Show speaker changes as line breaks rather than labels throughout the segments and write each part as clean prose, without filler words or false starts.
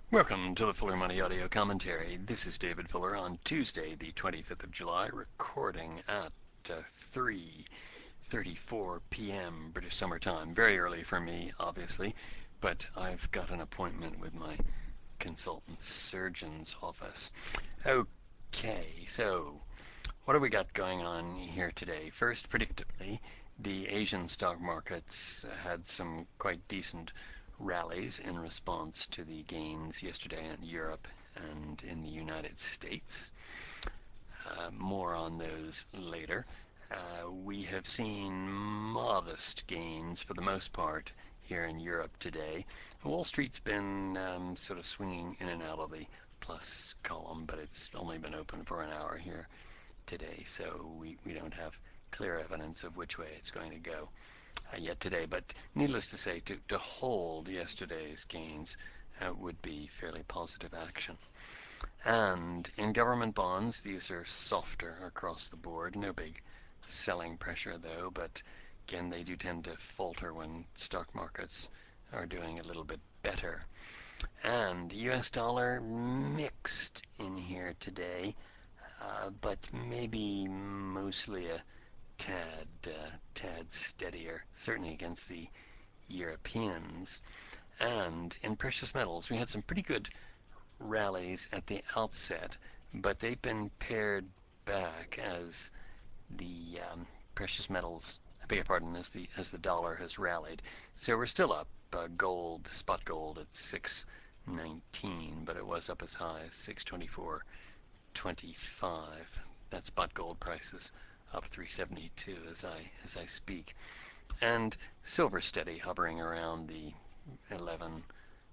Welcome to the Fuller Money Audio Commentary. This is David Fuller on Tuesday, the 25th of July, recording at 3:34 p.m. British Summer Time. Very early for me, obviously, but I've got an appointment with my consultant surgeon's office. Okay, so what have we got going on here today? First, predictably, the Asian stock markets had some quite decent rallies in response to the gains yesterday in Europe and in the United States. More on those later. We have seen modest gains for the most part here in Europe today. Wall Street's been sort of swinging in and out of the plus column, but it's only been open for an hour here today, so we don't have clear evidence of which way it's going to go yet today. But needless to say, to hold yesterday's gains would be fairly positive action. And in government bonds, these are softer across the board. No big selling pressure though, but again, they do tend to falter when stock markets are doing a little bit better. And US dollar mixed in here today, but maybe mostly a tad steadier, certainly against the Europeans. And in precious metals, we had some pretty good rallies at the outset, but they've been pared back as the precious metals, I beg your pardon, as the dollar has rallied. So we're still up. Gold, spot gold at 619, but it was up as high as 624.25. That spot gold prices up 372 as I speak. And silver steady, hovering around the $11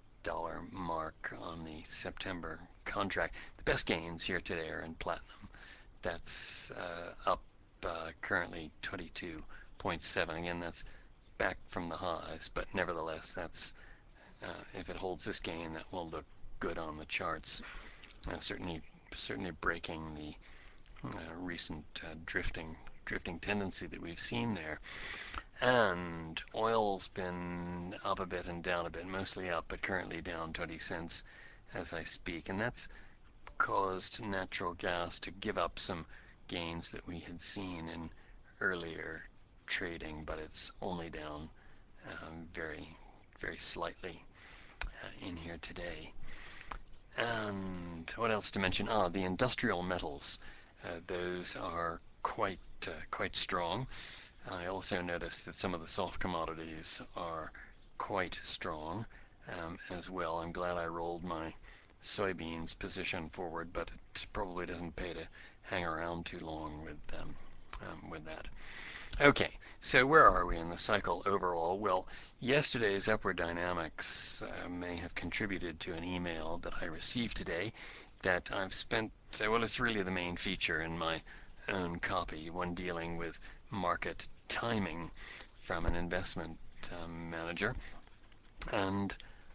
mark on the September contract. The best gains here today are in platinum. That's up currently 22.7. Again, that's back from the highs, but nevertheless, that's if it holds this gain, that will look good on the charts. Certainly breaking the recent drifting tendency that we've seen there. And oil's been up a bit and down a bit, mostly up, but currently down 20 cents as I speak. And that's caused natural gas to give up some gains that we had seen in earlier trading, but it's only down very slightly in here today. And what else to mention? The industrial metals. Those are quite strong. I also noticed that some of the soft commodities are quite strong as well. I'm glad I rolled my soybeans position forward, but it probably doesn't pay to hang around too long with that. Okay, so where are we in the cycle overall? Well, yesterday's upward dynamics may have contributed to an email that I received today that I've spent, well, it's really the main feature in my own copy, one dealing with market timing from an investment manager. And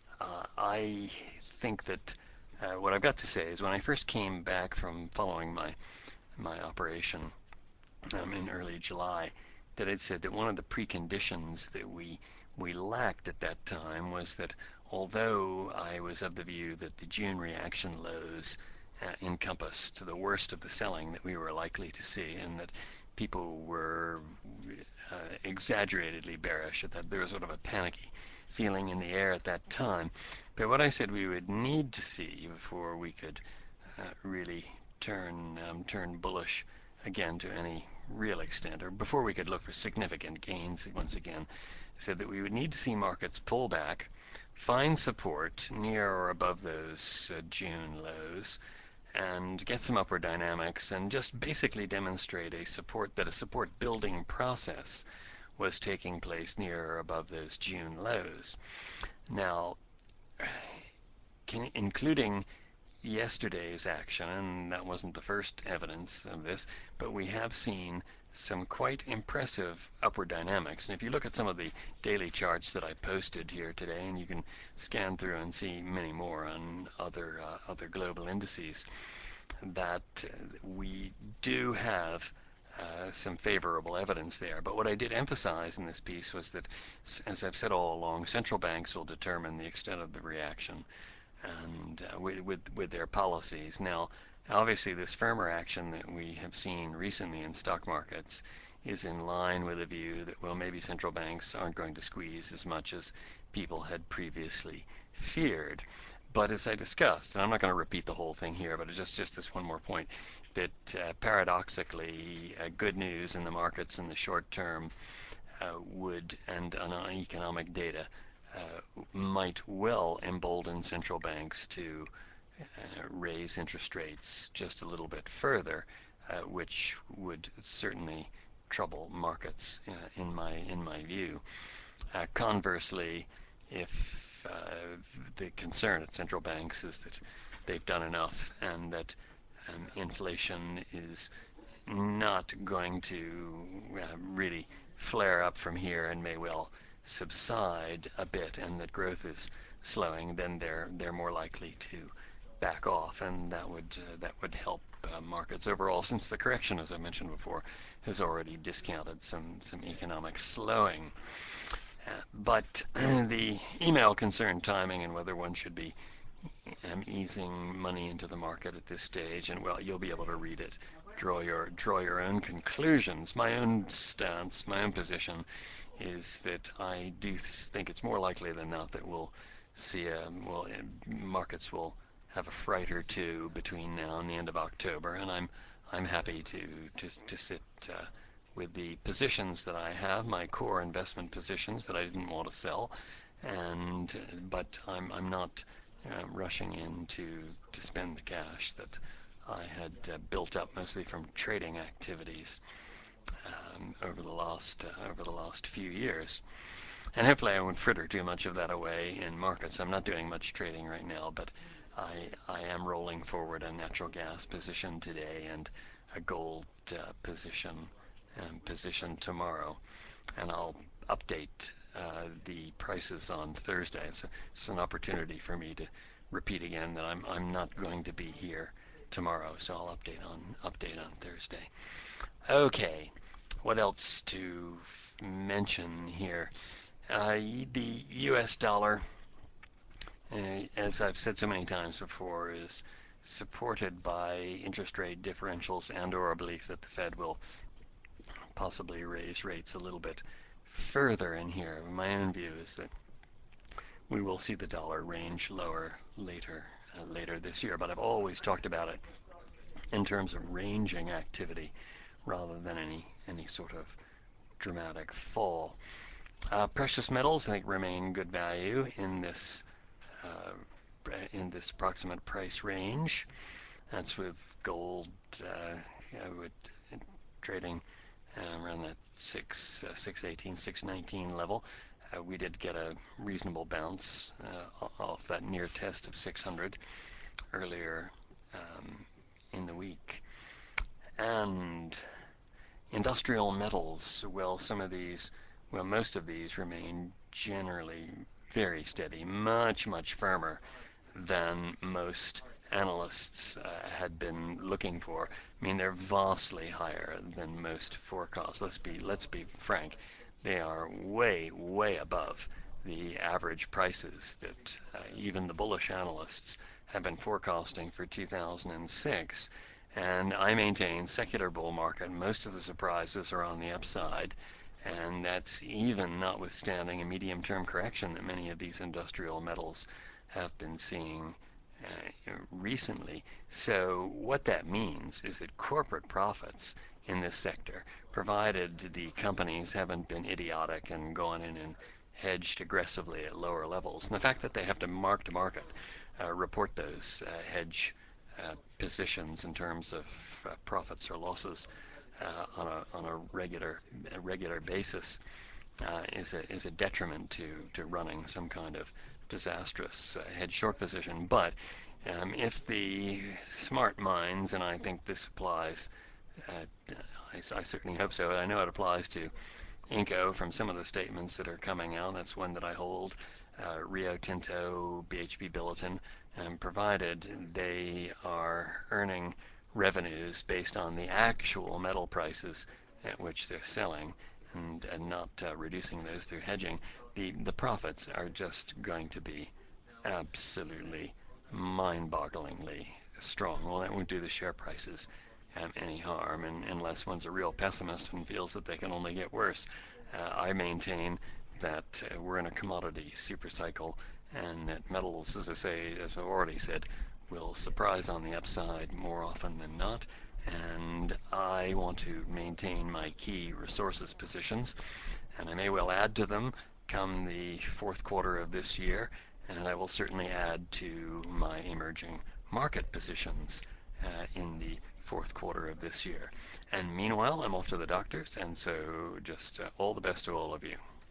I think that what I've got to say is when I first came back from following my operation in early July, that I'd said that one of the preconditions that we lacked at that time was that although I was of the view that the June reaction lows encompassed the worst of the selling that we were likely to see, and that people were exaggeratedly bearish, that there was sort of a panicky feeling in the air at that time. But what I said we would need to see before we could really turn bullish again to any real extent, or before we could look for significant gains once again, said that we would need to see markets pull back, find support near or above those June lows, and get some upward dynamics, and just basically demonstrate a support building process was taking place near or above those June lows. Now, including yesterday's action, and that wasn't the first evidence of this, but we have seen some quite impressive upward dynamics. And if you look at some of the daily charts that I posted here today, and you can scan through and see many more on other global indices, that we do have some favorable evidence there. But what I did emphasize in this piece was that, as I've said all along, central banks will determine the extent of the reaction and with their policies. Now, obviously, this firmer action that we have seen recently in stock markets is in line with a view that, well, maybe central banks aren't going to squeeze as much as people had previously feared. But as I discussed, and I'm not going to repeat the whole thing here, but just this one more point, that paradoxically, good news in the markets in the short term would, and on economic data, might well embolden central banks to raise interest rates just a little bit further, which would certainly trouble markets in my view. Conversely, if the concern at central banks is that they've done enough and that inflation is not going to really flare up from here and may well subside a bit, and that growth is slowing, then they're more likely to back off, and that would help markets overall, since the correction, as I mentioned before, has already discounted some economic slowing. But the email concerned timing and whether one should be easing money into the market at this stage, and well, you'll be able to read it, draw your own conclusions. My own stance, my own position is that I do think it's more likely than not that we'll see markets will have a fright or two between now and the end of October, and I'm happy to sit with the positions that I have, my core investment positions that I didn't want to sell, but I'm not rushing in to spend the cash that I had built up mostly from trading activities over the last few years. And hopefully I won't fritter too much of that away in markets. I'm not doing much trading right now, but I am rolling forward a natural gas position today and a gold position tomorrow, and I'll update the prices on Thursday. It's an opportunity for me to repeat again that I'm not going to be here tomorrow, so I'll update on Thursday. Okay, what else to mention here? The U.S. dollar, as I've said so many times before, is supported by interest rate differentials and/or a belief that the Fed will possibly raise rates a little bit further in here. My own view is that we will see the dollar range lower later this year, but I've always talked about it in terms of ranging activity rather than any sort of dramatic fall. Precious metals, I think, remain good value in this approximate price range. That's with gold trading around that 618, 619 level. We did get a reasonable bounce off that near test of 600 earlier in the week. And industrial metals, well, most of these remain generally very steady, much firmer than most analysts had been looking for. I mean, they're vastly higher than most forecasts. Let's be frank. They are way above the average prices that even the bullish analysts have been forecasting for 2006. And I maintain secular bull market. Most of the surprises are on the upside, and that's even notwithstanding a medium-term correction that many of these industrial metals have been seeing recently. So what that means is that corporate profits in this sector, provided the companies haven't been idiotic and gone in and hedged aggressively at lower levels, and the fact that they have to mark to market report those hedge positions in terms of profits or losses on a regular basis is a detriment to running some kind of disastrous hedge short position. But if the smart minds, and I think this applies, I certainly hope so, I know it applies to Inco from some of the statements that are coming out. That's one that I hold. Rio Tinto, BHP Billiton, provided they are earning revenues based on the actual metal prices at which they're selling, and not reducing those through hedging, the profits are just going to be absolutely mind-bogglingly strong. Well, that won't do the share prices any harm, and unless one's a real pessimist and feels that they can only get worse. I maintain that we're in a commodity super cycle, and that metals, as I say, as I've already said, will surprise on the upside more often than not. And I want to maintain my key resources positions, and I may well add to them come the fourth quarter of this year, and I will certainly add to my emerging market positions in the fourth quarter of this year. And meanwhile, I'm off to the doctors, and so just all the best to all of you.